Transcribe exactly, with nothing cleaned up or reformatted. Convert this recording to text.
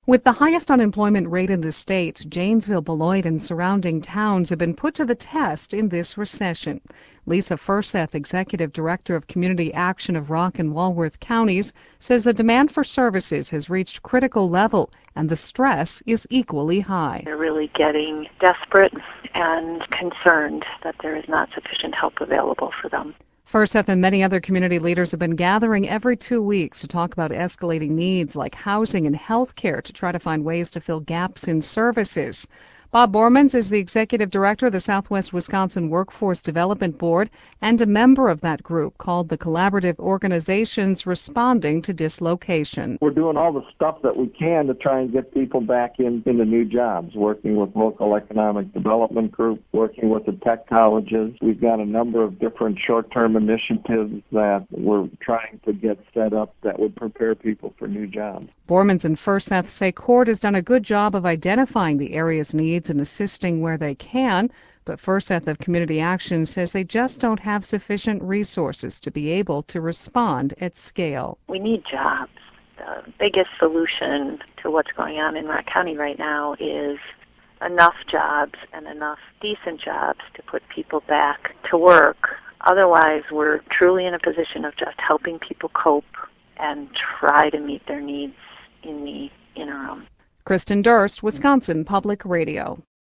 With the highest unemployment rate in the state, Janesville, Beloit, and surrounding towns have been put to the test in this recession. Lisa Furseth, Executive Director of Community Action of Rock and Walworth Counties, says the demand for services has reached critical level and the stress is equally high. They're really getting desperate and concerned that there is not sufficient help available for them. Furseth and many other community leaders have been gathering every two weeks to talk about escalating needs like housing and health care to try to find ways to fill gaps in services. Bob Bormans is the Executive Director of the Southwest Wisconsin Workforce Development Board and a member of that group called the Collaborative Organizations Responding to Dislocation. We're doing all the stuff that we can to try and get people back in, into new jobs, working with local economic development group, working with the tech colleges. We've got a number of different short-term initiatives that we're trying to get set up that would prepare people for new jobs. Bormans and Furseth say CORD has done a good job of identifying the area's needs and assisting where they can, but Furseth of Community Action says they just don't have sufficient resources to be able to respond at scale. We need jobs. The biggest solution to what's going on in Rock County right now is enough jobs and enough decent jobs to put people back to work. Otherwise, we're truly in a position of just helping people cope and try to meet their needs in the interim. Kristen Durst, Wisconsin Public Radio.